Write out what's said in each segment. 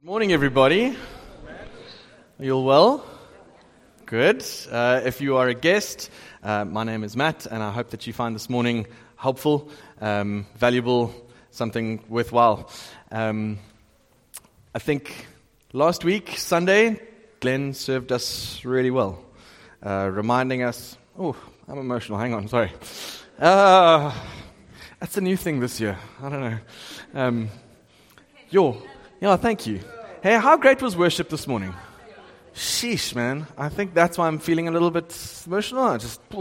Morning, everybody. Are you all well? Good. If you are a guest, my name is Matt, and I hope that you find this morning helpful, valuable, something worthwhile. I think last week, Sunday, Glenn served us really well, reminding us. Oh, I'm emotional. Hang on, sorry. That's a new thing this year. I don't know. Yeah, thank you. Hey, how great was worship this morning? Sheesh, man. I think that's why I'm feeling a little bit emotional.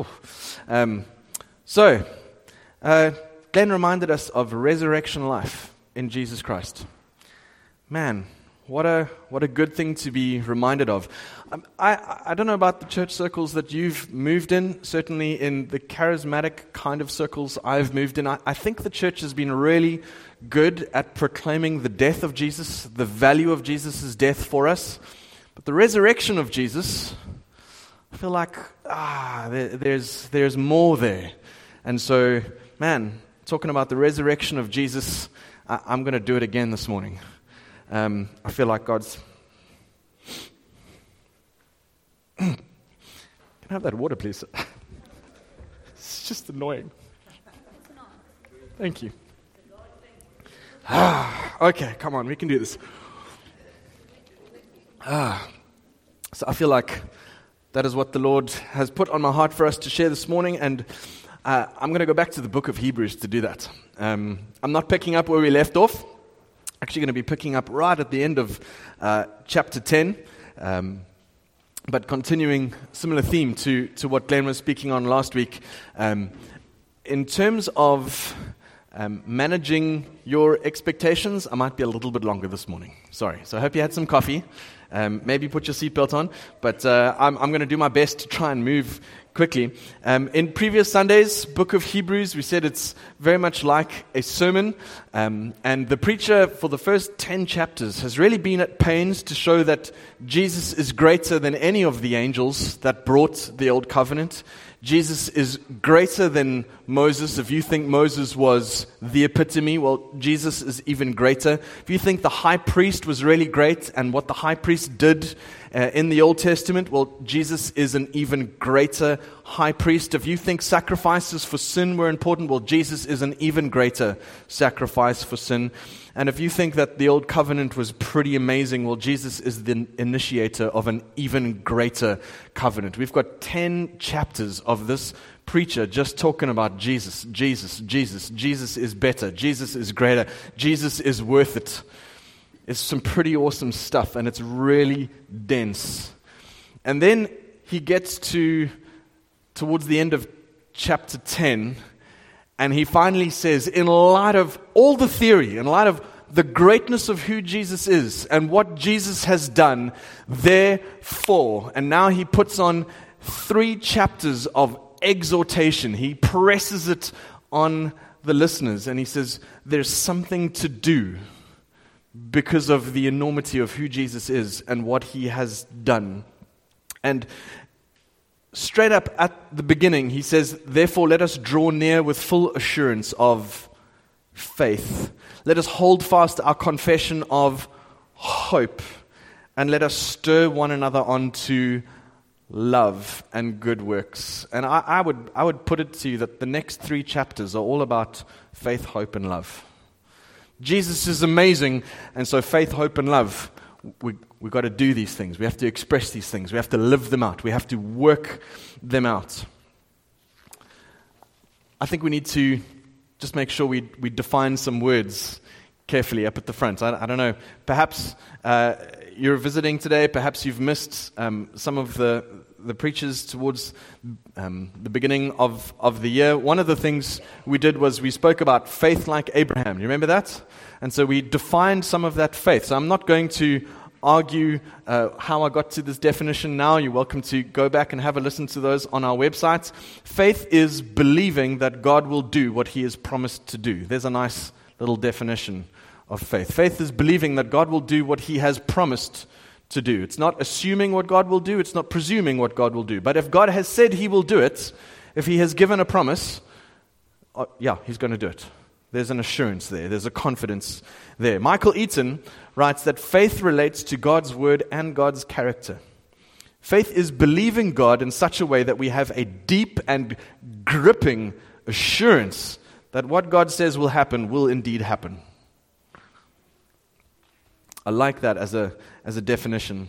Glenn reminded us of resurrection life in Jesus Christ. Man, what a good thing to be reminded of. I don't know about the church circles that you've moved in. Certainly in the charismatic kind of circles I've moved in, I think the church has been really good at proclaiming the death of Jesus, the value of Jesus' death for us. But the resurrection of Jesus, I feel like there's more there. And so, man, talking about the resurrection of Jesus, I'm going to do it again this morning. I feel like God's... Can I have that water, please? It's just annoying. Thank you. Okay, come on, we can do this. So I feel like that is what the Lord has put on my heart for us to share this morning, and I'm going to go back to the book of Hebrews to do that. I'm not picking up where we left off. Actually going to be picking up right at the end of chapter 10, but continuing similar theme to what Glenn was speaking on last week. In terms of managing your expectations, I might be a little bit longer this morning. Sorry. So I hope you had some coffee. Maybe put your seatbelt on. But I'm going to do my best to try and move quickly. In previous Sundays, book of Hebrews, we said it's very much like a sermon. And the preacher for the first 10 chapters has really been at pains to show that Jesus is greater than any of the angels that brought the old covenant. Jesus is greater than Moses. If you think Moses was the epitome, well, Jesus is even greater. If you think the high priest was really great and what the high priest did in the Old Testament, well, Jesus is an even greater high priest. If you think sacrifices for sin were important, well, Jesus is an even greater sacrifice for sin. And if you think that the old covenant was pretty amazing, well, Jesus is the initiator of an even greater covenant. We've got 10 chapters of this preacher just talking about Jesus. Jesus is better. Jesus is greater. Jesus is worth it. It's some pretty awesome stuff, and it's really dense. And then he gets towards the end of chapter 10, and he finally says, in light of all the theory, in light of the greatness of who Jesus is and what Jesus has done, therefore, and now he puts on 3 chapters of exhortation. He presses it on the listeners, and he says, there's something to do because of the enormity of who Jesus is and what he has done. And straight up at the beginning, he says, therefore, let us draw near with full assurance of faith. Let us hold fast our confession of hope, and let us stir one another on to love and good works. And I would put it to you that the next 3 chapters are all about faith, hope, and love. Jesus is amazing, and so faith, hope, and love, we've got to do these things. We have to express these things. We have to live them out. We have to work them out. I think we need to just make sure we define some words carefully up at the front. I don't know. Perhaps you're visiting today. Perhaps you've missed some of the preachers towards the beginning of the year. One of the things we did was we spoke about faith like Abraham. You remember that? And so we defined some of that faith. So I'm not going to argue how I got to this definition now. You're welcome to go back and have a listen to those on our website. Faith is believing that God will do what he has promised to do. There's a nice little definition of faith. Faith is believing that God will do what he has promised to do. It's not assuming what God will do. It's not presuming what God will do. But if God has said he will do it, if he has given a promise, yeah, he's going to do it. There's an assurance there. There's a confidence there. Michael Eaton writes that faith relates to God's word and God's character. Faith is believing God in such a way that we have a deep and gripping assurance that what God says will happen will indeed happen. I like that as a definition.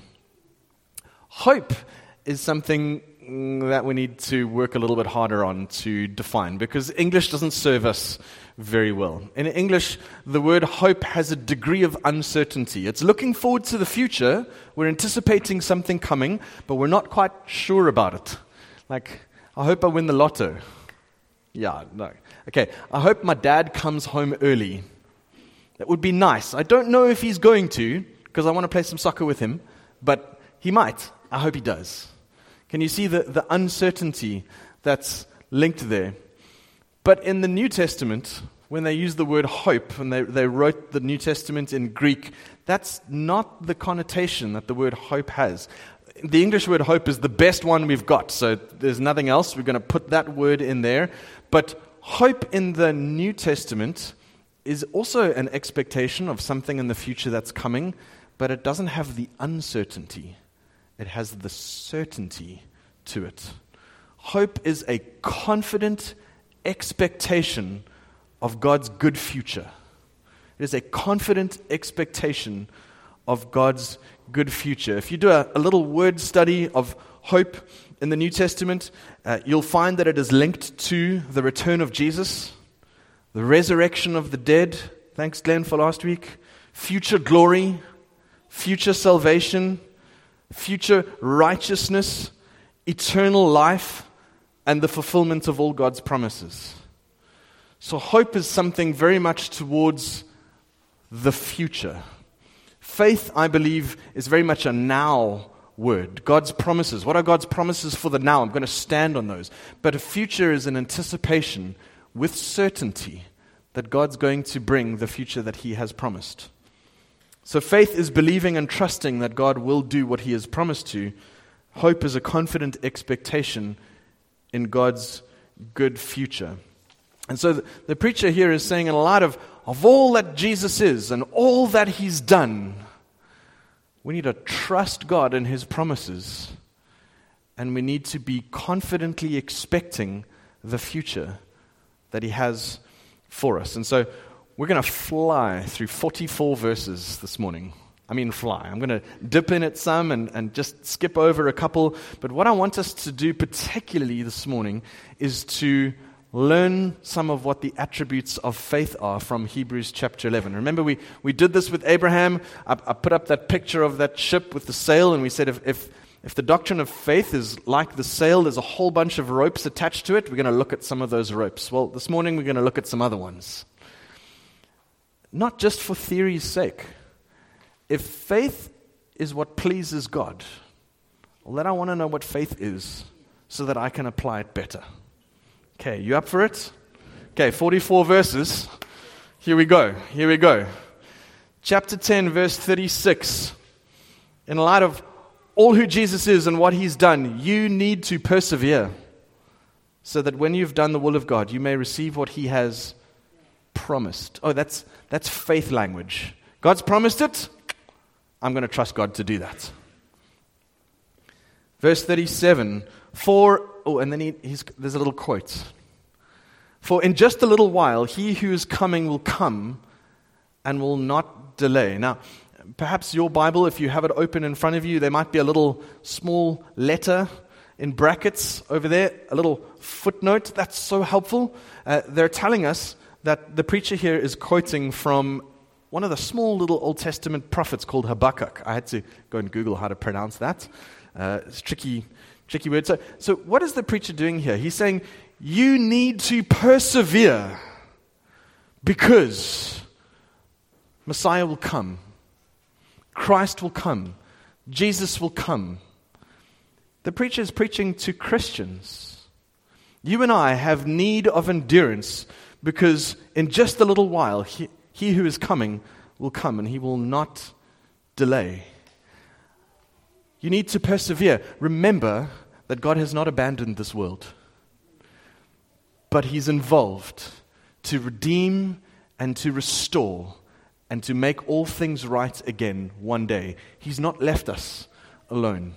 Hope is something that we need to work a little bit harder on to define, because English doesn't serve us very well. In English, the word hope has a degree of uncertainty. It's looking forward to the future. We're anticipating something coming, but we're not quite sure about it. Like, I hope I win the lotto. Yeah, no. Okay, I hope my dad comes home early. That would be nice. I don't know if he's going to, because I want to play some soccer with him, but he might. I hope he does. Can you see the uncertainty that's linked there? But in the New Testament, when they use the word hope, and they wrote the New Testament in Greek, that's not the connotation that the word hope has. The English word hope is the best one we've got, so there's nothing else. We're going to put that word in there. But hope in the New Testament is also an expectation of something in the future that's coming, but it doesn't have the uncertainty. It has the certainty to it. Hope is a confident expectation of God's good future. It is a confident expectation of God's good future. If you do a little word study of hope in the New Testament, you'll find that it is linked to the return of Jesus, the resurrection of the dead, thanks Glenn for last week, future glory, future salvation, future righteousness, eternal life, and the fulfillment of all God's promises. So hope is something very much towards the future. Faith, I believe, is very much a now word. God's promises. What are God's promises for the now? I'm going to stand on those. But a future is an anticipation with certainty that God's going to bring the future that He has promised. So faith is believing and trusting that God will do what He has promised to. Hope is a confident expectation in God's good future. And so the preacher here is saying in light of all that Jesus is and all that He's done, we need to trust God and His promises, and we need to be confidently expecting the future that He has for us. And so we're going to fly through 44 verses this morning. I mean fly. I'm going to dip in at some and just skip over a couple. But what I want us to do particularly this morning is to learn some of what the attributes of faith are from Hebrews chapter 11. Remember, we did this with Abraham. I put up that picture of that ship with the sail, and we said if the doctrine of faith is like the sail, there's a whole bunch of ropes attached to it. We're going to look at some of those ropes. Well, this morning we're going to look at some other ones. Not just for theory's sake. If faith is what pleases God, well, then I want to know what faith is so that I can apply it better. Okay, you up for it? Okay, 44 verses. Here we go. Chapter 10, verse 36. In light of all who Jesus is and what He's done, you need to persevere so that when you've done the will of God, you may receive what He has promised. Oh, that's faith language. God's promised it. I'm going to trust God to do that. Verse 37. And then there's a little quote. For in just a little while, He who is coming will come and will not delay. Now, perhaps your Bible, if you have it open in front of you, there might be a little small letter in brackets over there, a little footnote. That's so helpful. They're telling us that the preacher here is quoting from one of the small little Old Testament prophets called Habakkuk. I had to go and Google how to pronounce that. It's a tricky word. So what is the preacher doing here? He's saying, you need to persevere because Messiah will come. Christ will come. Jesus will come. The preacher is preaching to Christians. You and I have need of endurance because in just a little while, he who is coming will come and He will not delay. You need to persevere. Remember that God has not abandoned this world, but He's involved to redeem and to restore and to make all things right again one day. He's not left us alone.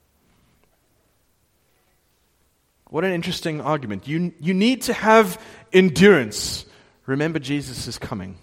What an interesting argument. You need to have endurance. Remember, Jesus is coming.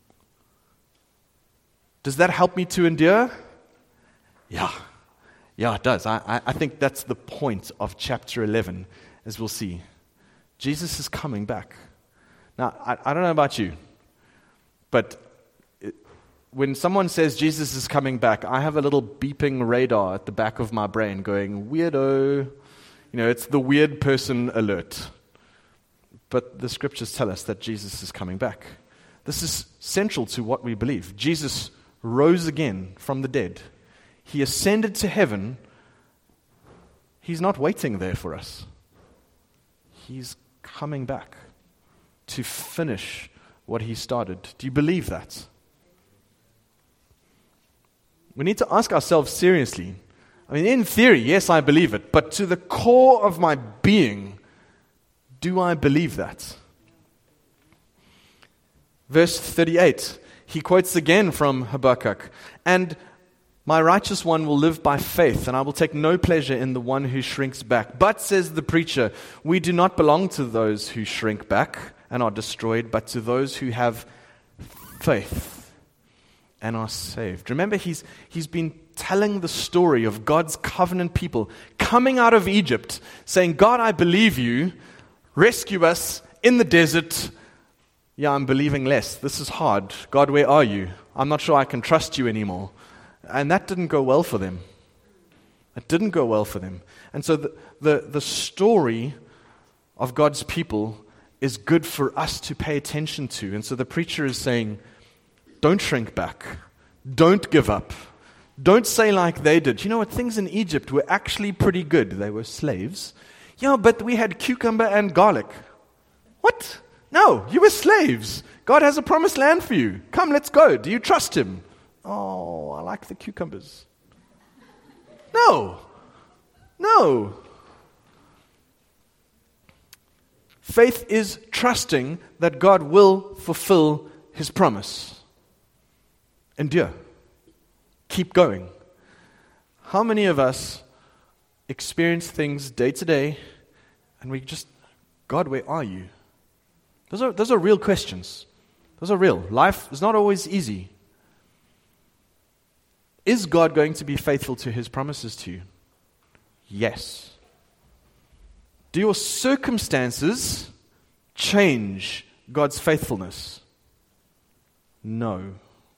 Does that help me to endure? Yeah, it does. I think that's the point of chapter 11, as we'll see. Jesus is coming back. Now, I don't know about you, but when someone says Jesus is coming back, I have a little beeping radar at the back of my brain going, weirdo. It's the weird person alert. But the scriptures tell us that Jesus is coming back. This is central to what we believe. Jesus rose again from the dead. He ascended to heaven. He's not waiting there for us. He's coming back to finish what he started. Do you believe that? We need to ask ourselves seriously. In theory, yes, I believe it, but to the core of my being, do I believe that? Verse 38, he quotes again from Habakkuk, "And my righteous one will live by faith, and I will take no pleasure in the one who shrinks back. But," says the preacher, "we do not belong to those who shrink back and are destroyed, but to those who have faith and are saved." Remember, he's been telling the story of God's covenant people coming out of Egypt, saying, "God, I believe you. Rescue us in the desert." "Yeah, I'm believing less. This is hard. God, where are you? I'm not sure I can trust you anymore." And that didn't go well for them. It didn't go well for them. And so the story of God's people is good for us to pay attention to. And so the preacher is saying, don't shrink back. Don't give up. Don't say like they did. You know what? Things in Egypt were actually pretty good. They were slaves. Yeah, but we had cucumber and garlic. What? No, you were slaves. God has a promised land for you. Come, let's go. Do you trust him? Oh, I like the cucumbers. No. Faith is trusting that God will fulfill his promise. Endure. Keep going. How many of us experience things day to day and we just, God, where are you? Those are real questions. Those are real. Life is not always easy. Is God going to be faithful to his promises to you? Yes. Do your circumstances change God's faithfulness? No.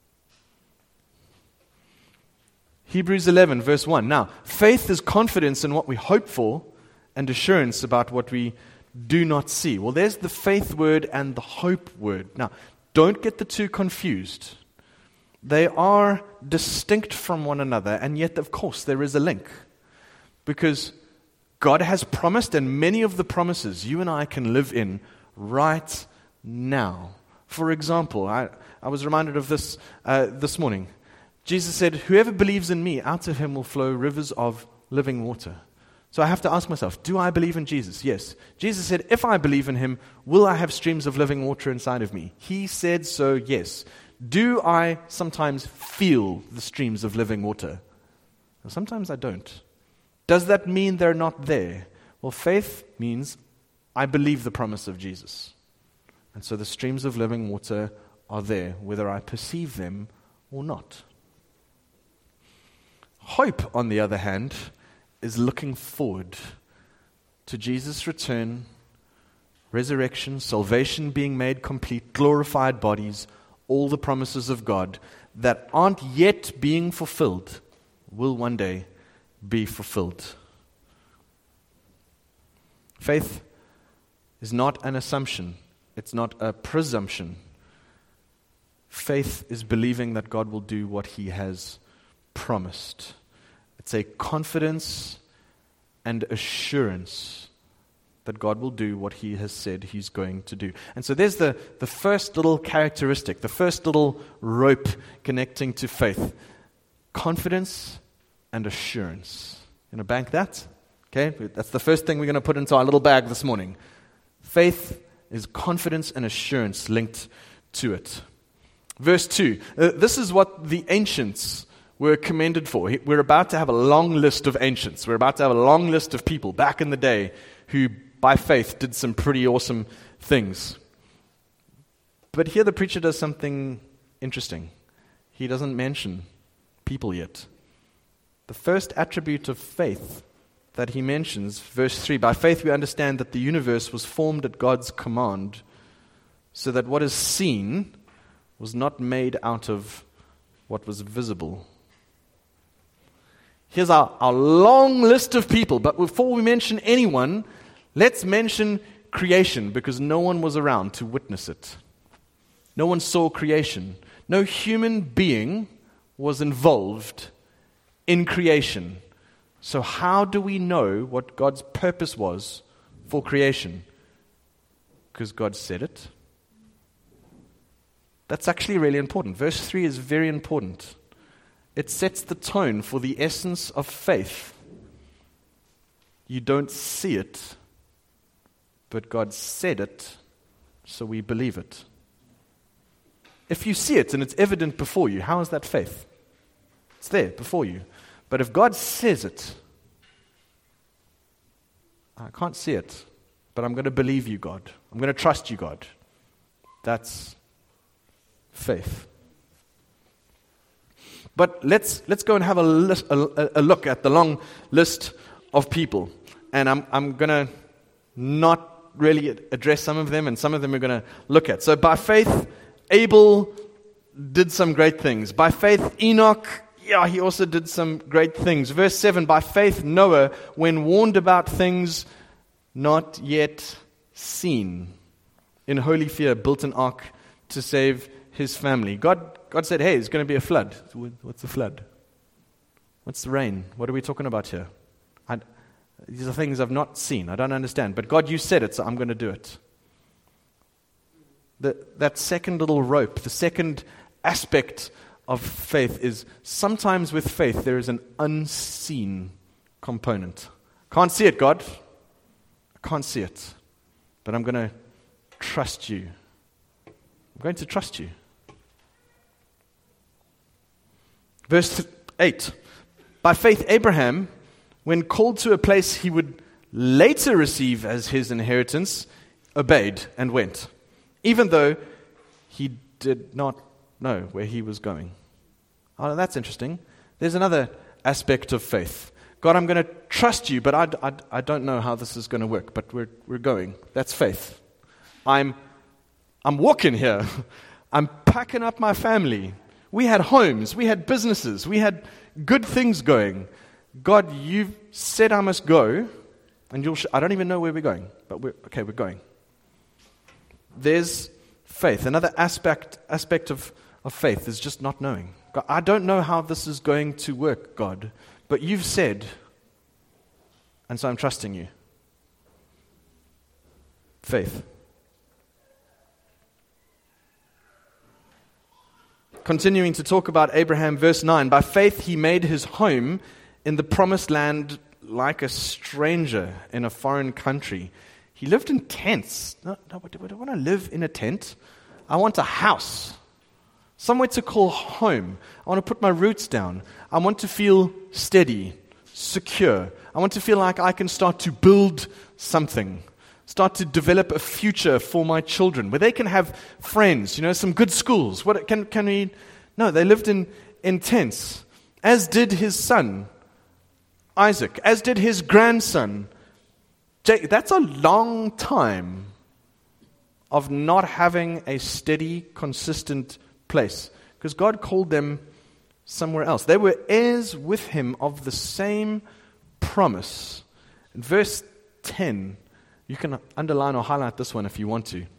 Hebrews 11, verse 1. Now, faith is confidence in what we hope for and assurance about what we do not see. Well, there's the faith word and the hope word. Now, don't get the two confused. They are distinct from one another, and yet, of course, there is a link. Because God has promised, and many of the promises you and I can live in right now. For example, I was reminded of this this morning. Jesus said, "Whoever believes in me, out of him will flow rivers of living water." So I have to ask myself, do I believe in Jesus? Yes. Jesus said, if I believe in him, will I have streams of living water inside of me? He said so, yes. Do I sometimes feel the streams of living water? Well, sometimes I don't. Does that mean they're not there? Well, faith means I believe the promise of Jesus. And so the streams of living water are there, whether I perceive them or not. Hope, on the other hand, is looking forward to Jesus' return, resurrection, salvation being made complete, glorified bodies, all the promises of God that aren't yet being fulfilled will one day be fulfilled. Faith is not an assumption. It's not a presumption. Faith is believing that God will do what he has promised. It's a confidence and assurance that God will do what he has said he's going to do. And so there's the first little characteristic, the first little rope connecting to faith. Confidence and assurance. You going to bank that? Okay, that's the first thing we're going to put into our little bag this morning. Faith is confidence and assurance linked to it. Verse 2, this is what the ancients were commended for. We're about to have a long list of ancients. We're about to have a long list of people back in the day who, by faith, did some pretty awesome things. But here the preacher does something interesting. He doesn't mention people yet. The first attribute of faith that he mentions, verse 3, by faith we understand that the universe was formed at God's command, so that what is seen was not made out of what was visible. Here's our long list of people, but before we mention anyone, let's mention creation, because no one was around to witness it. No one saw creation. No human being was involved in creation. So how do we know what God's purpose was for creation? Because God said it. That's actually really important. Verse 3 is very important. It sets the tone for the essence of faith. You don't see it, but God said it, so we believe it. If you see it and it's evident before you, how is that faith? It's there before you. But if God says it, I can't see it, but I'm going to believe you, God. I'm going to trust you, God. That's faith. But let's go and have a look at the long list of people. And I'm going to not really address some of them, and some of them we're going to look at. So by faith, Abel did some great things. By faith, Enoch, he also did some great things. Verse 7, by faith, Noah, when warned about things not yet seen, in holy fear, built an ark to save his family. God said, hey, there's going to be a flood. What's the flood? What's the rain? What are we talking about here? These are things I've not seen. I don't understand. But God, you said it, so I'm going to do it. That second little rope, the second aspect of faith is sometimes with faith there is an unseen component. Can't see it, God. I can't see it. But I'm going to trust you. I'm going to trust you. Verse 8. By faith, Abraham, when called to a place he would later receive as his inheritance, obeyed and went, even though he did not know where he was going. Oh, that's interesting. There's another aspect of faith. God, I'm going to trust you, but I don't know how this is going to work, but we're going. That's faith. I'm walking here. I'm packing up my family. We had homes. We had businesses. We had good things going. God, you've said I must go, and I don't even know where we're going, but we're going. There's faith. Another aspect of faith is just not knowing. God, I don't know how this is going to work, God, but you've said, and so I'm trusting you. Faith. Continuing to talk about Abraham, verse 9. By faith he made his home in the promised land like a stranger in a foreign country. He lived in tents. No, I don't want to live in a tent. I want a house. Somewhere to call home. I want to put my roots down. I want to feel steady, secure. I want to feel like I can start to build something. Start to develop a future for my children where they can have friends, some good schools. What can we? No, they lived in tents, as did his son, Isaac, as did his grandson, Jacob. That's a long time of not having a steady, consistent place, because God called them somewhere else. They were heirs with him of the same promise. In verse 10, you can underline or highlight this one if you want to.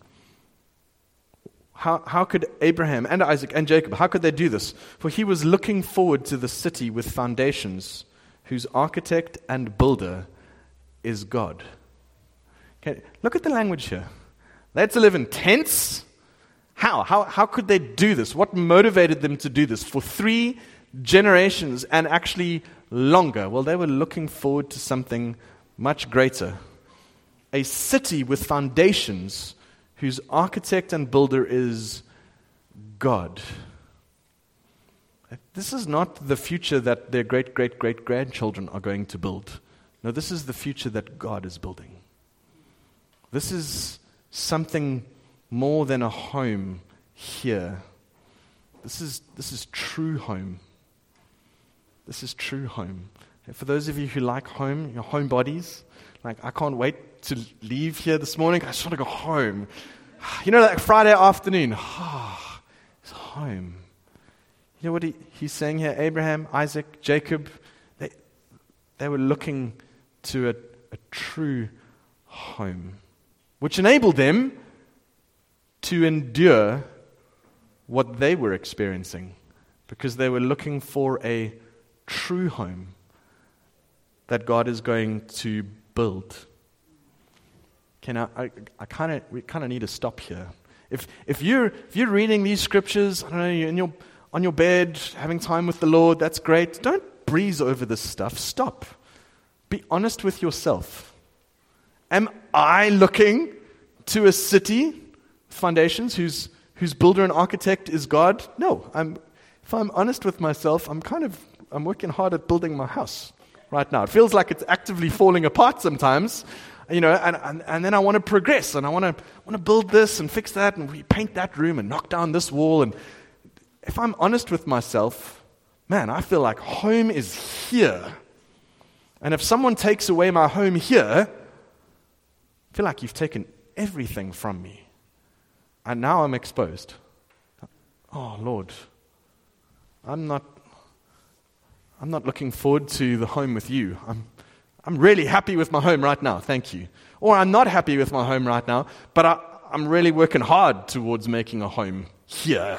How could Abraham and Isaac and Jacob, how could they do this? For he was looking forward to the city with foundations, whose architect and builder is God. Okay, look at the language here. They had to live in tents. How could they do this? What motivated them to do this for 3 generations and actually longer? Well, they were looking forward to something much greater. A city with foundations whose architect and builder is God. This is not the future that their great-great-great-grandchildren are going to build. No, this is the future that God is building. This is something more than a home here. This is true home. This is true home. And for those of you who like home, your home bodies, like I can't wait to leave here this morning. I just want to go home. You know, like Friday afternoon. It's home. You know what he's saying here? Abraham, Isaac, Jacob, they were looking to a true home, which enabled them to endure what they were experiencing, because they were looking for a true home that God is going to build. Okay, now we kind of need to stop here. If you're reading these scriptures, I don't know, you're on your bed having time with the Lord, that's great. Don't breeze over this stuff. Stop. Be honest with yourself. Am I looking to a city, foundations, whose builder and architect is God? No. If I'm honest with myself, I'm working hard at building my house right now. It feels like it's actively falling apart sometimes, you know, and then I want to progress, and I want to build this and fix that, and repaint that room and knock down this wall. And if I'm honest with myself, man, I feel like home is here. And if someone takes away my home here, I feel like you've taken everything from me. And now I'm exposed. Oh, Lord, I'm not looking forward to the home with you. I'm really happy with my home right now, thank you. Or I'm not happy with my home right now, but I'm really working hard towards making a home here.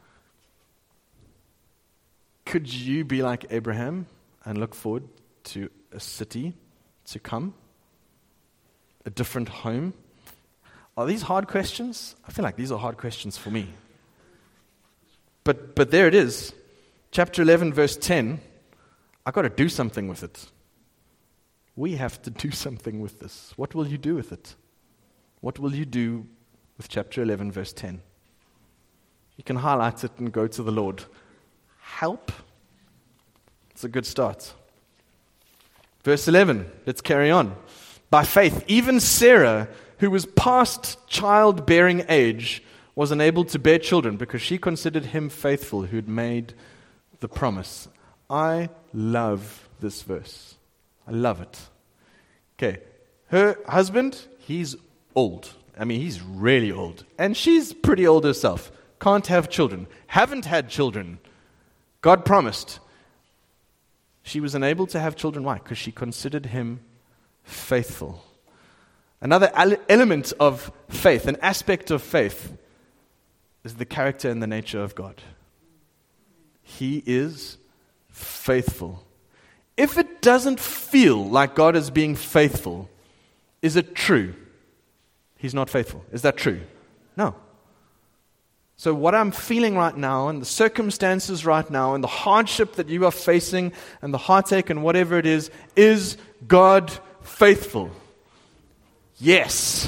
Could you be like Abraham and look forward to a city to come? A different home? Are these hard questions? I feel like these are hard questions for me. But there it is. Chapter 11, verse 10. I've got to do something with it. We have to do something with this. What will you do with it? What will you do with chapter 11, verse 10? You can highlight it and go to the Lord. Help. It's a good start. Verse 11, let's carry on. By faith, even Sarah, who was past childbearing age, was unable to bear children because she considered him faithful who had made the promise. I love this verse. I love it. Okay, her husband, he's old. I mean, he's really old. And she's pretty old herself. Can't have children. Haven't had children. God promised. She was unable to have children. Why? Because she considered him faithful. Another element of faith, an aspect of faith, is the character and the nature of God. He is faithful. If it doesn't feel like God is being faithful, is it true? He's not faithful. Is that true? No. So what I'm feeling right now, and the circumstances right now, and the hardship that you are facing, and the heartache and whatever it is God faithful? Yes.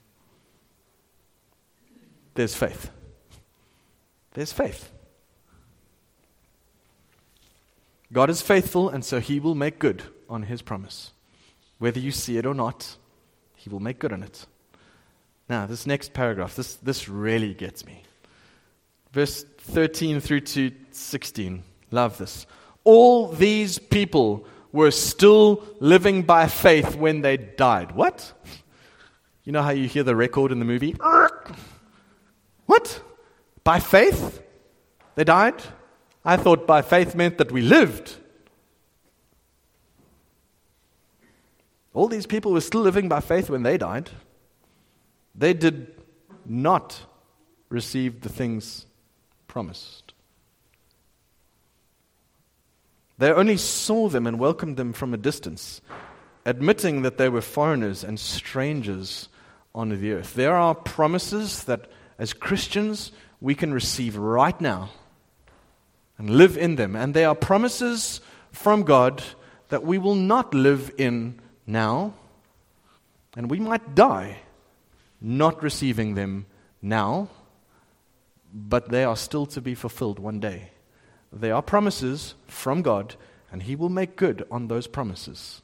There's faith. There's faith. God is faithful, and so He will make good on His promise. Whether you see it or not, He will make good on it. Now, this next paragraph, this really gets me. Verse 13 through to 16. Love this. All these people were still living by faith when they died. What? You know how you hear the record in the movie? What? By faith? They died? I thought by faith meant that we lived. All these people were still living by faith when they died. They did not receive the things promised. They only saw them and welcomed them from a distance, admitting that they were foreigners and strangers on the earth. There are promises that as Christians we can receive right now and live in them. And they are promises from God that we will not live in now. And we might die not receiving them now. but they are still to be fulfilled one day. They are promises from God, and He will make good on those promises.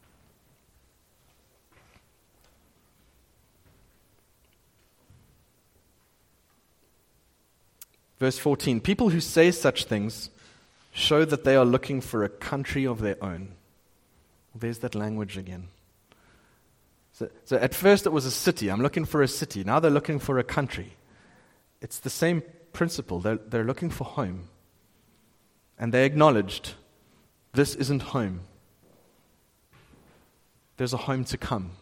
Verse 14, people who say such things show that they are looking for a country of their own. There's that language again. So at first it was a city. I'm looking for a city. Now they're looking for a country. It's the same principle. They're looking for home. And they acknowledged, this isn't home. There's a home to come.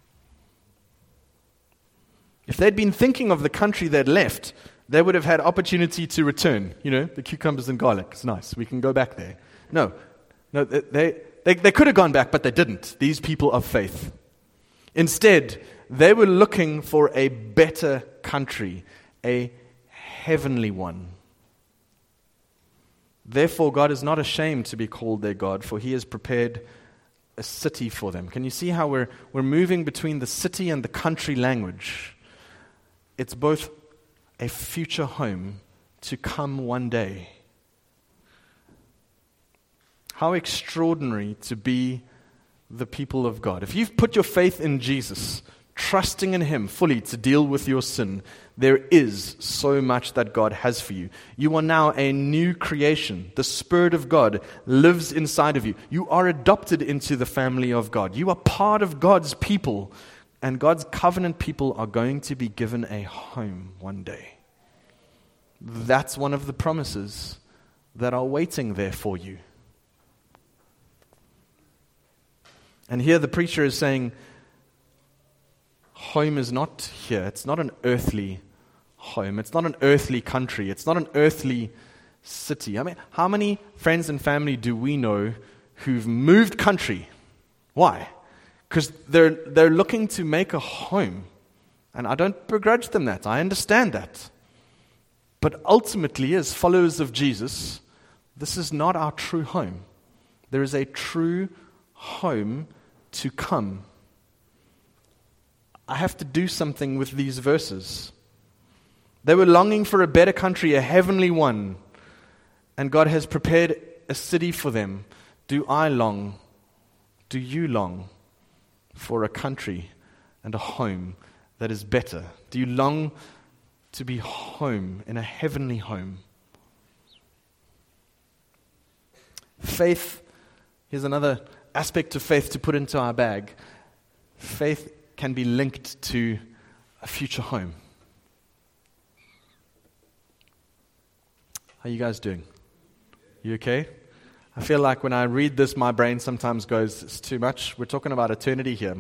If they'd been thinking of the country they'd left, they would have had opportunity to return. You know, the cucumbers and garlic. It's nice. We can go back there. No, they could have gone back, but they didn't. These people of faith. Instead, they were looking for a better country, a heavenly one. Therefore, God is not ashamed to be called their God, for He has prepared a city for them. Can you see how we're moving between the city and the country language? It's both a future home to come one day. How extraordinary to be the people of God. If you've put your faith in Jesus, trusting in Him fully to deal with your sin, there is so much that God has for you. You are now a new creation. The Spirit of God lives inside of you. You are adopted into the family of God. You are part of God's people. And God's covenant people are going to be given a home one day. That's one of the promises that are waiting there for you. And here the preacher is saying, home is not here. It's not an earthly home. It's not an earthly country. It's not an earthly city. I mean, how many friends and family do we know who've moved country? Why? Because they're looking to make a home. And I don't begrudge them that. I understand that. But ultimately, as followers of Jesus, this is not our true home. There is a true home to come. I have to do something with these verses. They were longing for a better country, a heavenly one. And God has prepared a city for them. Do I long? Do you long for a country and a home that is better? Do you long to be home, in a heavenly home? Faith, here's another aspect of faith to put into our bag. Faith can be linked to a future home. How are you guys doing? You okay? I feel like when I read this, my brain sometimes goes, it's too much. We're talking about eternity here.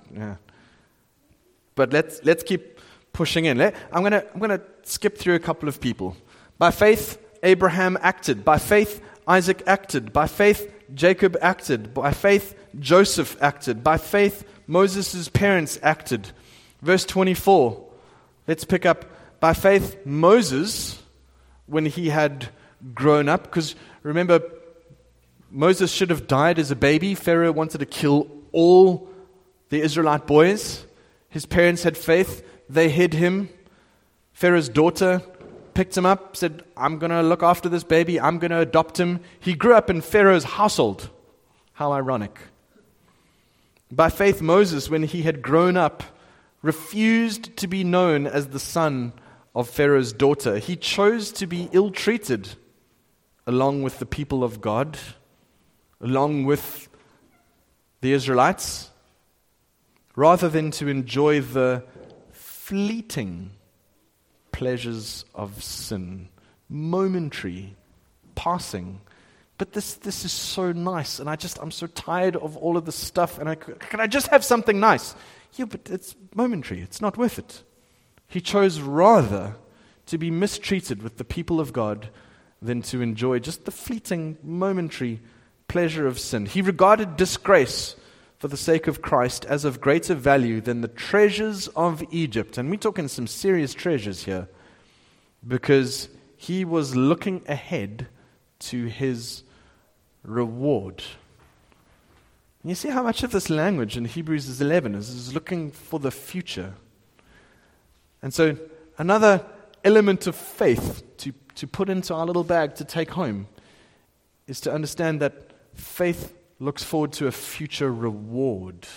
But let's keep pushing in. I'm gonna skip through a couple of people. By faith, Abraham acted. By faith, Isaac acted. By faith, Jacob acted. By faith, Joseph acted. By faith, Moses' parents acted. Verse 24. Let's pick up. By faith, Moses, when he had grown up, because remember, Moses should have died as a baby. Pharaoh wanted to kill all the Israelite boys. His parents had faith. They hid him. Pharaoh's daughter picked him up, said, I'm going to look after this baby. I'm going to adopt him. He grew up in Pharaoh's household. How ironic. By faith, Moses, when he had grown up, refused to be known as the son of Pharaoh's daughter. He chose to be ill-treated along with the people of God, along with the Israelites, rather than to enjoy the fleeting pleasures of sin, momentary, passing. But this is so nice, and I'm so tired of all of this stuff, and can I just have something nice? Yeah, but it's momentary. It's not worth it. He chose rather to be mistreated with the people of God than to enjoy just the fleeting, momentary pleasure of sin. He regarded disgrace for the sake of Christ as of greater value than the treasures of Egypt. And we're talking some serious treasures here, because he was looking ahead to his reward. And you see how much of this language in Hebrews 11 is looking for the future. And so another element of faith to put into our little bag to take home is to understand that faith looks forward to a future reward.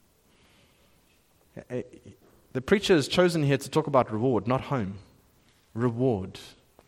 The preacher is chosen here to talk about reward, not home. Reward.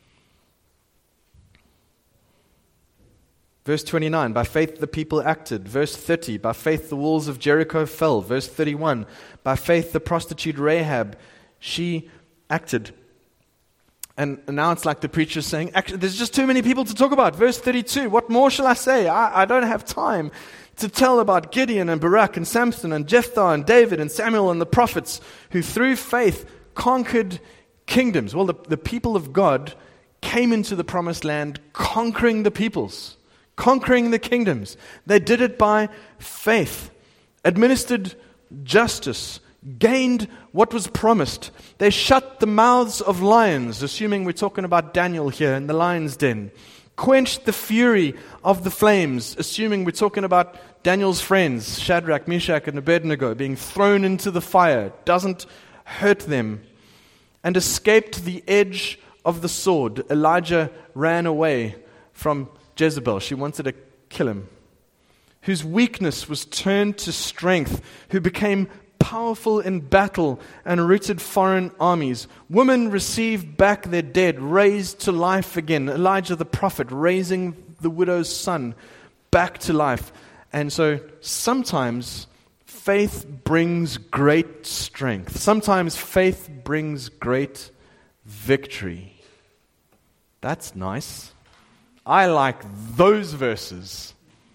Verse 29, by faith the people acted. Verse 30, by faith the walls of Jericho fell. Verse 31, by faith the prostitute Rahab, she acted. And now it's like the preacher's saying, actually, there's just too many people to talk about. Verse 32, what more shall I say? I don't have time to tell about Gideon and Barak and Samson and Jephthah and David and Samuel and the prophets who through faith conquered kingdoms. Well, the people of God came into the promised land conquering the peoples, conquering the kingdoms. They did it by faith, administered justice, gained what was promised. They shut the mouths of lions, assuming we're talking about Daniel here in the lion's den. Quenched the fury of the flames, assuming we're talking about Daniel's friends, Shadrach, Meshach, and Abednego, being thrown into the fire. Doesn't hurt them. And escaped the edge of the sword. Elijah ran away from Jezebel. She wanted to kill him. Whose weakness was turned to strength. Who became powerful in battle and routed foreign armies. Women received back their dead, raised to life again. Elijah the prophet raising the widow's son back to life. And so sometimes faith brings great strength. Sometimes faith brings great victory. That's nice. I like those verses.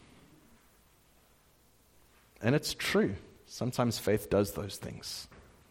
And it's true. Sometimes faith does those things.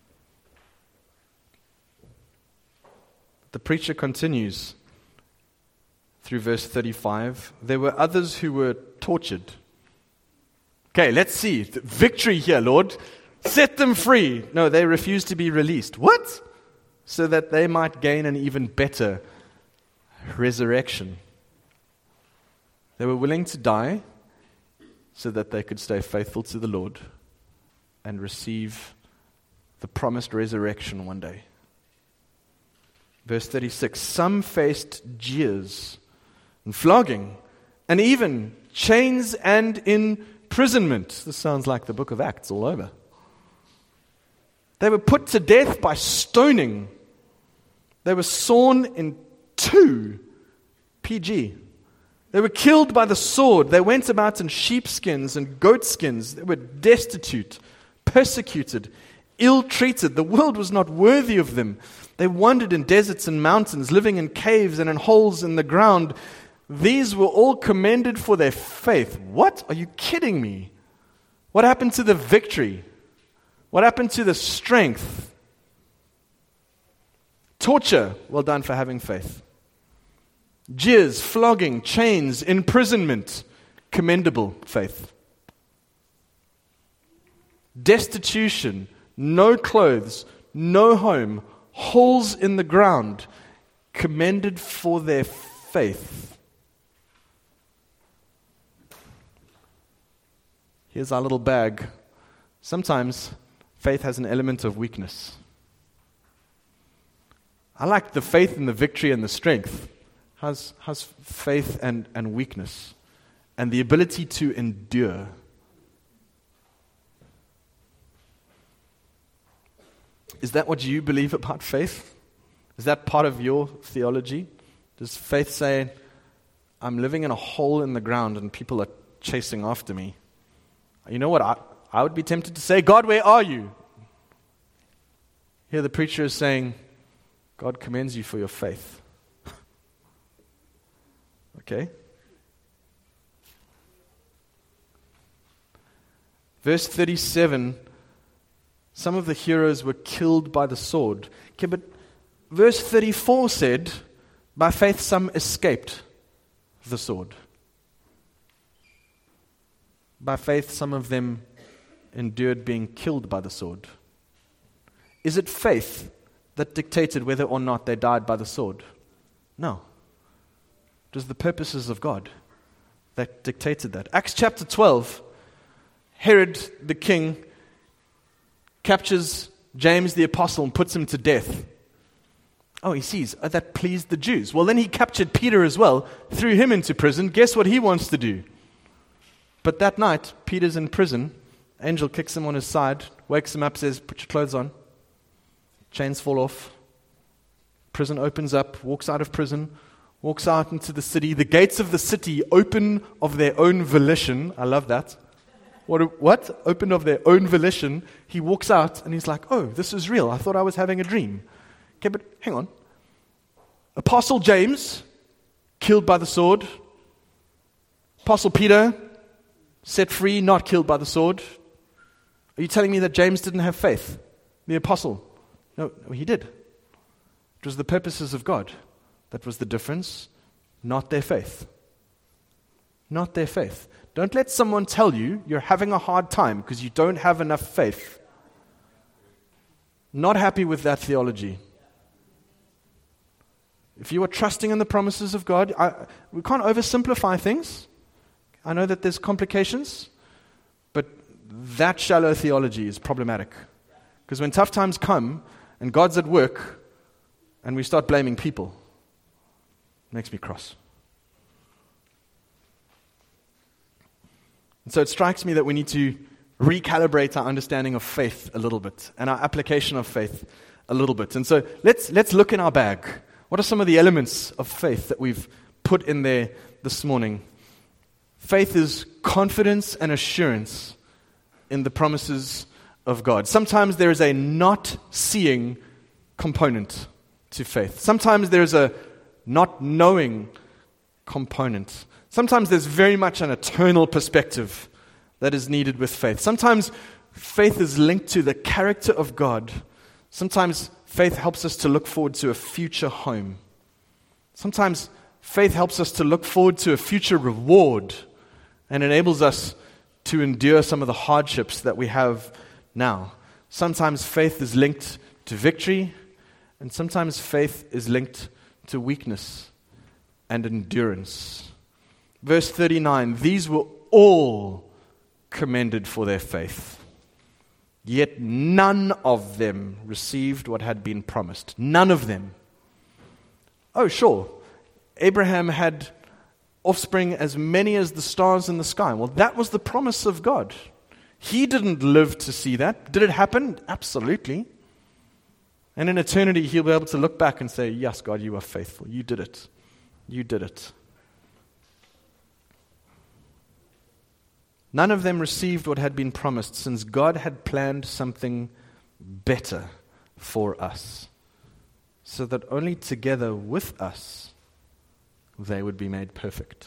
The preacher continues through verse 35. There were others who were tortured. Okay, let's see. Victory here, Lord. Set them free. No, they refused to be released. What? So that they might gain an even better resurrection. They were willing to die so that they could stay faithful to the Lord and receive the promised resurrection one day. Verse 36, some faced jeers and flogging and even chains and imprisonment. This sounds like the book of Acts all over. They were put to death by stoning. They were sawn in two, PG. They were killed by the sword. They went about in sheepskins and goatskins. They were destitute, persecuted, ill-treated. The world was not worthy of them. They wandered in deserts and mountains, living in caves and in holes in the ground. These were all commended for their faith. What? Are you kidding me? What happened to the victory? What happened to the strength? Torture. Well done for having faith. Jeers, flogging, chains, imprisonment. Commendable faith. Destitution, no clothes, no home, holes in the ground, commended for their faith. Here's our little bag. Sometimes faith has an element of weakness. I like the faith and the victory and the strength. Has faith and weakness and the ability to endure. Is that what you believe about faith? Is that part of your theology? Does faith say, I'm living in a hole in the ground and people are chasing after me? You know what? I would be tempted to say, God, where are you? Here the preacher is saying, God commends you for your faith. Okay? Verse 37, some of the heroes were killed by the sword. Okay, but verse 34 said, by faith some escaped the sword. By faith some of them endured being killed by the sword. Is it faith that dictated whether or not they died by the sword? No. It was the purposes of God that dictated that. Acts chapter 12, Herod the king captures James the apostle and puts him to death. Oh, he sees, that pleased the Jews. Well, then he captured Peter as well, threw him into prison. Guess what he wants to do? But that night, Peter's in prison. Angel kicks him on his side, wakes him up, says, put your clothes on. Chains fall off. Prison opens up, walks out of prison, walks out into the city. The gates of the city open of their own volition. I love that. What? Open of their own volition. He walks out and he's like, oh, this is real. I thought I was having a dream. Okay, but hang on. Apostle James, killed by the sword. Apostle Peter, set free, not killed by the sword. Are you telling me that James didn't have faith? The apostle? No, he did. It was the purposes of God that was the difference, not their faith. Not their faith. Don't let someone tell you you're having a hard time because you don't have enough faith. Not happy with that theology. If you are trusting in the promises of God, we can't oversimplify things. I know that there's complications, but that shallow theology is problematic. Because when tough times come and God's at work and we start blaming people, it makes me cross. And so it strikes me that we need to recalibrate our understanding of faith a little bit and our application of faith a little bit. And so let's look in our bag. What are some of the elements of faith that we've put in there this morning? Faith is confidence and assurance in the promises of God. Sometimes there is a not seeing component to faith. Sometimes there is a not knowing component. Sometimes there's very much an eternal perspective that is needed with faith. Sometimes faith is linked to the character of God. Sometimes faith helps us to look forward to a future home. Sometimes faith helps us to look forward to a future reward and enables us to endure some of the hardships that we have now. Sometimes faith is linked to victory, and sometimes faith is linked to weakness and endurance. Verse 39, these were all commended for their faith. Yet none of them received what had been promised. None of them. Oh, sure. Abraham had offspring as many as the stars in the sky. Well, that was the promise of God. He didn't live to see that. Did it happen? Absolutely. And in eternity, he'll be able to look back and say, yes, God, you are faithful. You did it. You did it. None of them received what had been promised, since God had planned something better for us, so that only together with us they would be made perfect.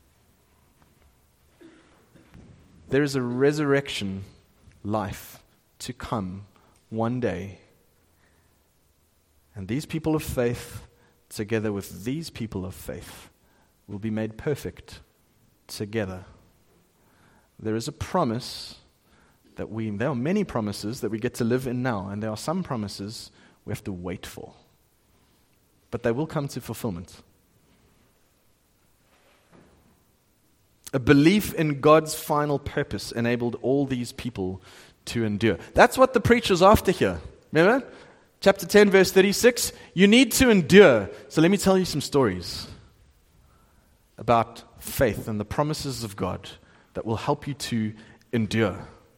There is a resurrection life to come one day, and these people of faith, together with these people of faith, will be made perfect together. There is a promise that there are many promises that we get to live in now, and there are some promises we have to wait for. But they will come to fulfillment. A belief in God's final purpose enabled all these people to endure. That's what the preacher's after here. Remember? Chapter 10, verse 36. You need to endure. So let me tell you some stories about faith and the promises of God that will help you to endure.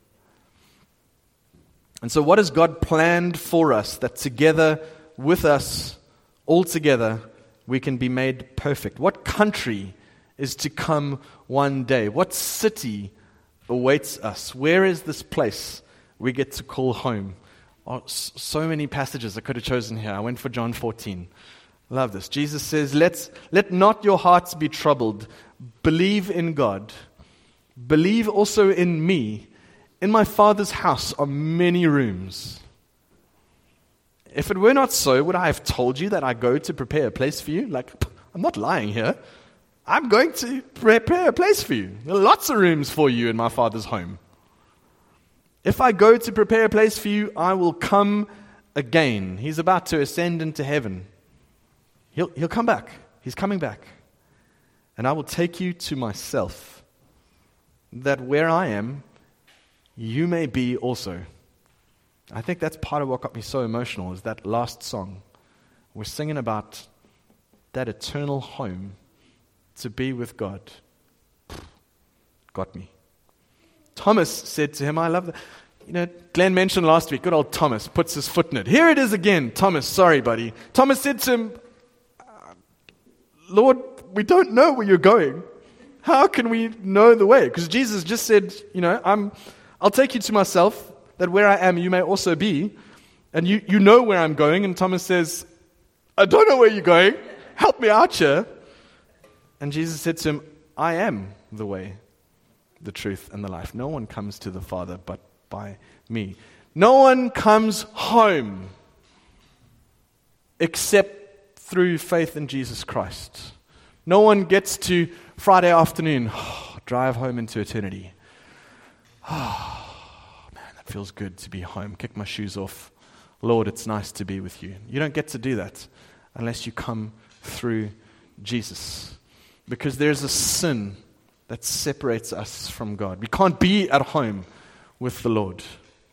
And so what has God planned for us that together with us, all together, we can be made perfect? What country is to come one day? What city awaits us? Where is this place we get to call home? Oh, so many passages I could have chosen here. I went for John 14. Love this. Jesus says, let not your hearts be troubled. Believe in God. Believe also in me. In my Father's house are many rooms. If it were not so, would I have told you that I go to prepare a place for you? I'm not lying here. I'm going to prepare a place for you. There are lots of rooms for you in my Father's home. If I go to prepare a place for you, I will come again. He's about to ascend into heaven. He'll come back. He's coming back. And I will take you to myself, that where I am, you may be also. I think that's part of what got me so emotional, is that last song. We're singing about that eternal home to be with God. Got me. Thomas said to him, I love that. Glenn mentioned last week, good old Thomas puts his foot in it. Here it is again. Thomas, sorry, buddy. Thomas said to him, Lord, we don't know where you're going. How can we know the way? Because Jesus just said, I'll take you to myself, that where I am, you may also be. And you know where I'm going. And Thomas says, I don't know where you're going. Help me out here. And Jesus said to him, I am the way, the truth, and the life. No one comes to the Father but by me. No one comes home except through faith in Jesus Christ. No one gets to Friday afternoon, drive home into eternity. Man, that feels good to be home. Kick my shoes off. Lord, it's nice to be with you. You don't get to do that unless you come through Jesus. Because there's a sin that separates us from God. We can't be at home with the Lord.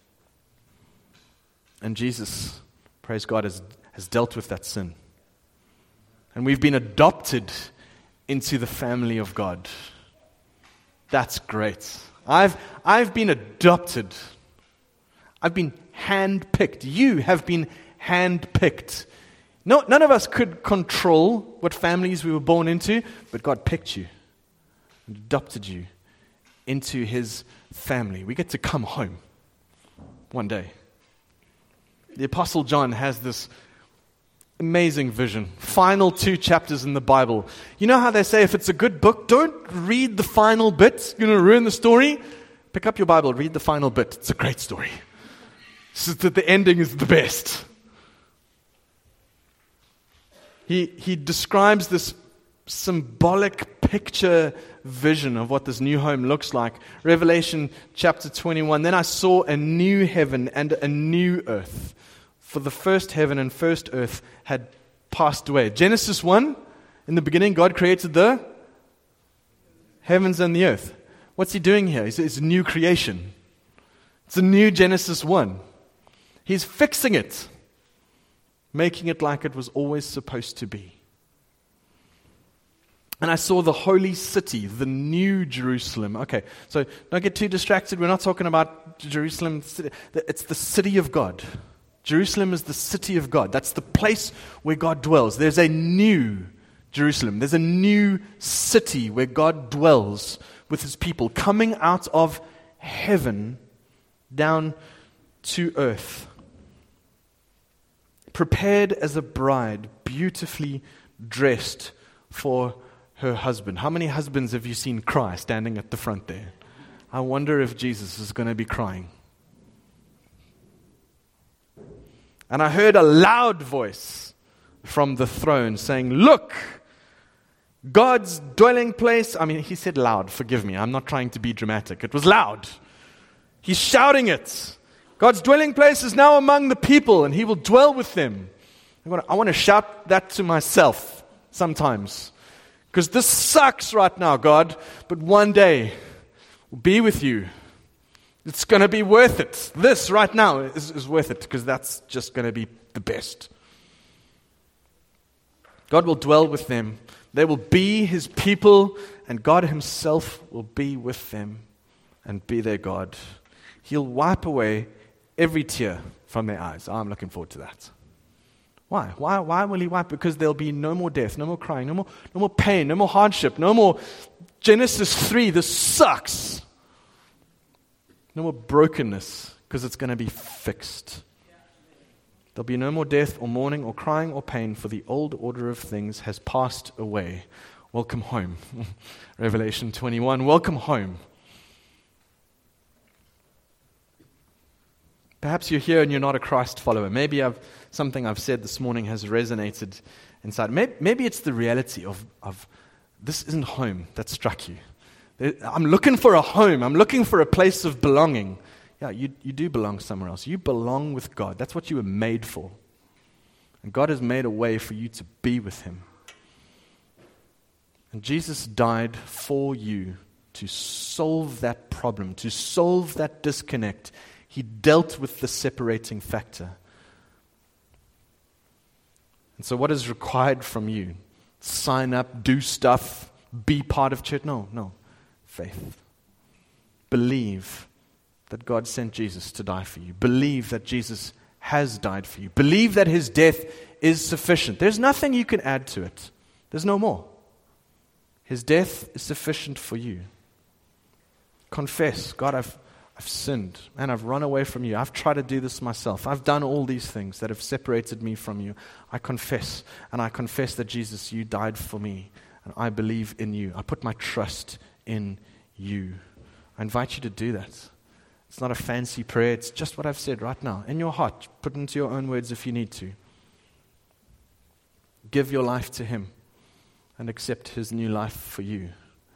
And Jesus, praise God, has dealt with that sin. And we've been adopted into the family of God. That's great. I've been adopted. I've been handpicked. You have been handpicked. No, none of us could control what families we were born into, but God picked you and adopted you into His family. We get to come home one day. The Apostle John has this amazing vision. Final 2 chapters in the Bible. You know how they say if it's a good book, don't read the final bit. You're going to ruin the story. Pick up your Bible, read the final bit. It's a great story. So that the ending is the best. He describes this symbolic picture vision of what this new home looks like. Revelation chapter 21. Then I saw a new heaven and a new earth. For the first heaven and first earth had passed away. Genesis 1, in the beginning, God created the heavens and the earth. What's He doing here? It's a new creation. It's a new Genesis 1. He's fixing it, making it like it was always supposed to be. And I saw the holy city, the new Jerusalem. Okay, so don't get too distracted. We're not talking about Jerusalem. It's the city of God. Jerusalem is the city of God. That's the place where God dwells. There's a new Jerusalem. There's a new city where God dwells with His people, coming out of heaven down to earth. Prepared as a bride, beautifully dressed for her husband. How many husbands have you seen cry standing at the front there? I wonder if Jesus is going to be crying. And I heard a loud voice from the throne saying, look, God's dwelling place. I mean, he said loud, forgive me. I'm not trying to be dramatic. It was loud. He's shouting it. God's dwelling place is now among the people, and He will dwell with them. I want to shout that to myself sometimes. Because this sucks right now, God, but one day we'll be with you. It's going to be worth it. This right now is worth it because that's just going to be the best. God will dwell with them. They will be His people, and God Himself will be with them and be their God. He'll wipe away every tear from their eyes. I'm looking forward to that. Why? Why will He wipe? Because there'll be no more death, no more crying, no more pain, no more hardship, no more Genesis 3, this sucks. No more brokenness, because it's going to be fixed. There'll be no more death or mourning or crying or pain, for the old order of things has passed away. Welcome home. Revelation 21, welcome home. Perhaps you're here and you're not a Christ follower. Maybe something I've said this morning has resonated inside. Maybe it's the reality of this isn't home that struck you. I'm looking for a home. I'm looking for a place of belonging. Yeah, you do belong somewhere else. You belong with God. That's what you were made for. And God has made a way for you to be with Him. And Jesus died for you to solve that problem, to solve that disconnect. He dealt with the separating factor. And so what is required from you? Sign up, do stuff, be part of church? No. Faith. Believe that God sent Jesus to die for you. Believe that Jesus has died for you. Believe that his death is sufficient. There's nothing you can add to it. There's no more. His death is sufficient for you. Confess, God, I've sinned, and I've run away from you. I've tried to do this myself. I've done all these things that have separated me from you. I confess, and I confess that Jesus, you died for me, and I believe in you. I put my trust in you. I invite you to do that. It's not a fancy prayer. It's just what I've said right now. In your heart, put it into your own words if you need to. Give your life to him and accept his new life for you.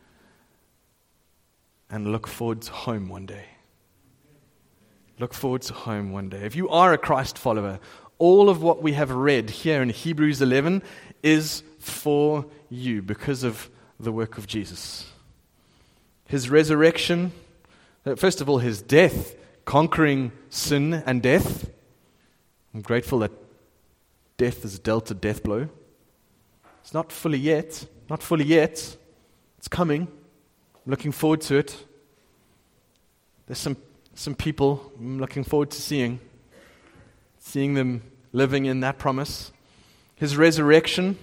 And look forward to home one day. Look forward to home one day. If you are a Christ follower, all of what we have read here in Hebrews 11 is for you because of the work of Jesus. His resurrection, first of all, his death, conquering sin and death. I'm grateful that death has dealt a death blow. It's not fully yet. It's coming. I'm looking forward to it. There's some people I'm looking forward to seeing them living in that promise. His resurrection,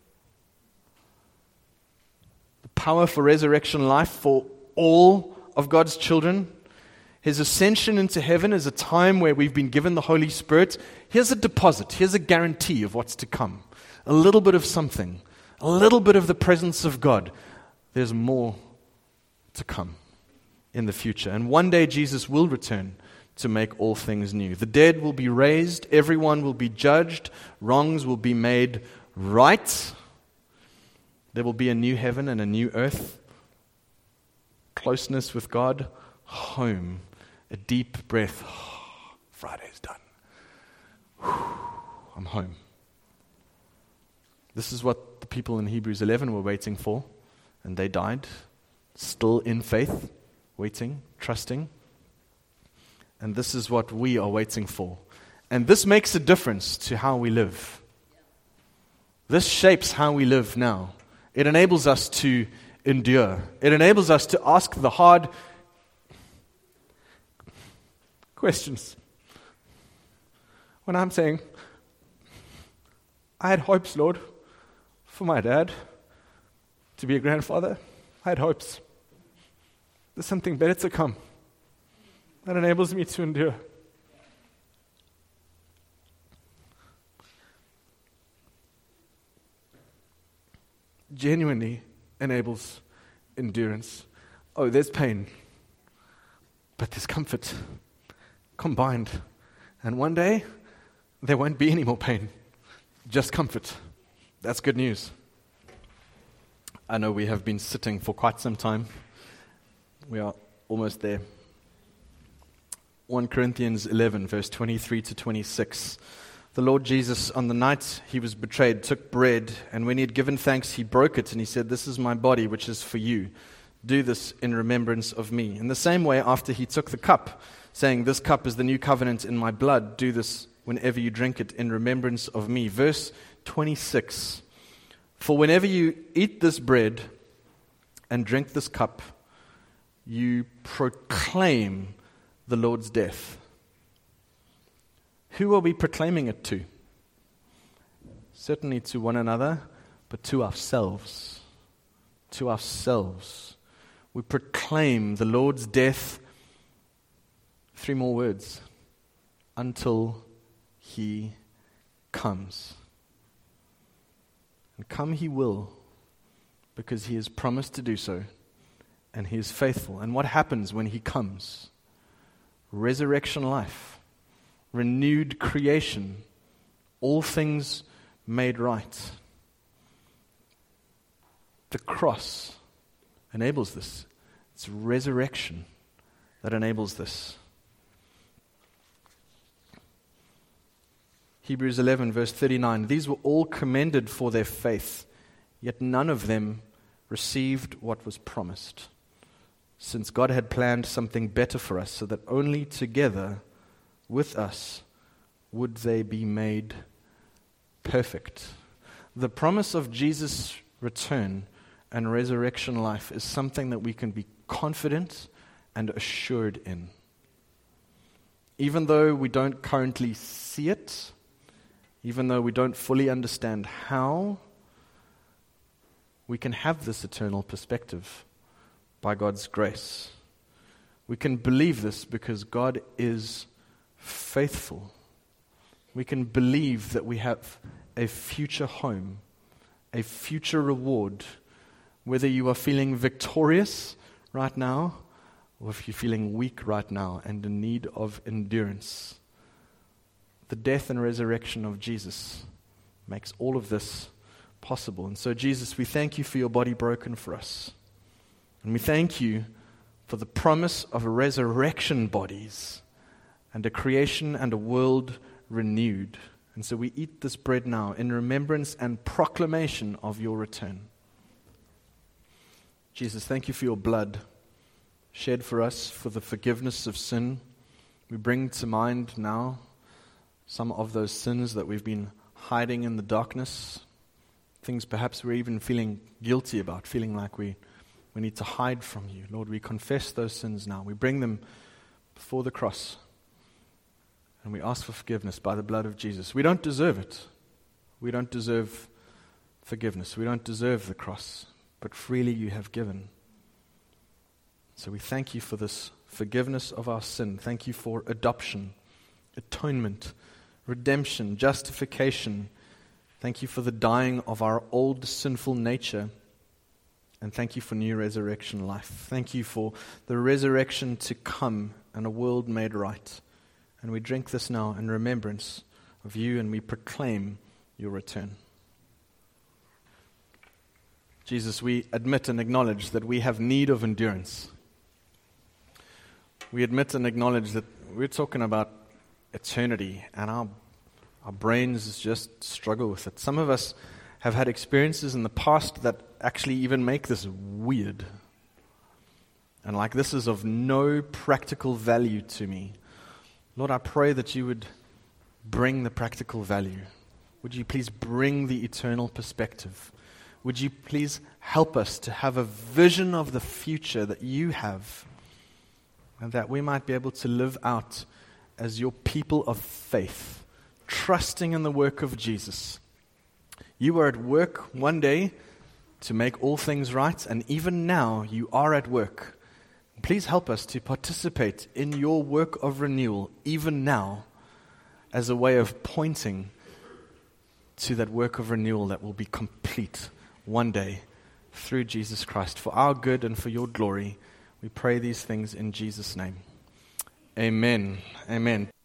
the power for resurrection life for all of God's children. His ascension into heaven is a time where we've been given the Holy Spirit. Here's a deposit. Here's a guarantee of what's to come. A little bit of something. A little bit of the presence of God. There's more to come in the future. And one day Jesus will return to make all things new. The dead will be raised. Everyone will be judged. Wrongs will be made right. There will be a new heaven and a new earth. Closeness with God. Home. A deep breath. Friday's done. I'm home. This is what the people in Hebrews 11 were waiting for. And they died. Still in faith. Waiting. Trusting. And this is what we are waiting for. And this makes a difference to how we live. This shapes how we live now. It enables us to endure. It enables us to ask the hard questions. When I'm saying, I had hopes, Lord, for my dad to be a grandfather. I had hopes. There's something better to come that enables me to endure. Genuinely enables endurance. Oh, there's pain, but there's comfort combined. And one day, there won't be any more pain, just comfort. That's good news. I know we have been sitting for quite some time. We are almost there. 1 Corinthians 11, verse 23 to 26. The Lord Jesus, on the night he was betrayed, took bread, and when he had given thanks, he broke it, and he said, "This is my body, which is for you. Do this in remembrance of me." In the same way, after he took the cup, saying, "This cup is the new covenant in my blood. Do this whenever you drink it in remembrance of me." Verse 26. For whenever you eat this bread and drink this cup, you proclaim the Lord's death. Who are we proclaiming it to? Certainly to one another, but to ourselves. To ourselves. We proclaim the Lord's death. 3 more words. Until he comes. And come he will, because he has promised to do so, and he is faithful. And what happens when he comes? Resurrection life, renewed creation, all things made right. The cross enables this. It's resurrection that enables this. Hebrews 11, verse 39. These were all commended for their faith, yet none of them received what was promised, since God had planned something better for us, so that only together with us would they be made perfect. The promise of Jesus' return and resurrection life is something that we can be confident and assured in. Even though we don't currently see it, even though we don't fully understand how, we can have this eternal perspective by God's grace. We can believe this because God is faithful. We can believe that we have a future home, a future reward, whether you are feeling victorious right now or if you're feeling weak right now and in need of endurance. The death and resurrection of Jesus makes all of this possible. And so, Jesus, we thank you for your body broken for us. And we thank you for the promise of resurrection bodies and a creation and a world renewed. And so we eat this bread now in remembrance and proclamation of your return. Jesus, thank you for your blood shed for us for the forgiveness of sin. We bring to mind now some of those sins that we've been hiding in the darkness, things perhaps we're even feeling guilty about, feeling like we need to hide from you. Lord, we confess those sins now. We bring them before the cross, and we ask for forgiveness by the blood of Jesus. We don't deserve it. We don't deserve forgiveness. We don't deserve the cross, but freely you have given. So we thank you for this forgiveness of our sin. Thank you for adoption, atonement, redemption, justification. Thank you for the dying of our old sinful nature. And thank you for new resurrection life. Thank you for the resurrection to come and a world made right. And we drink this now in remembrance of you, and we proclaim your return. Jesus, we admit and acknowledge that we have need of endurance. We admit and acknowledge that we're talking about eternity, and our brains just struggle with it. Some of us have had experiences in the past that actually even make this weird. And like this is of no practical value to me. Lord, I pray that you would bring the practical value. Would you please bring the eternal perspective? Would you please help us to have a vision of the future that you have, and that we might be able to live out as your people of faith, trusting in the work of Jesus. You are at work one day to make all things right, and even now you are at work. Please help us to participate in your work of renewal, even now, as a way of pointing to that work of renewal that will be complete one day through Jesus Christ. For our good and for your glory, we pray these things in Jesus' name. Amen. Amen.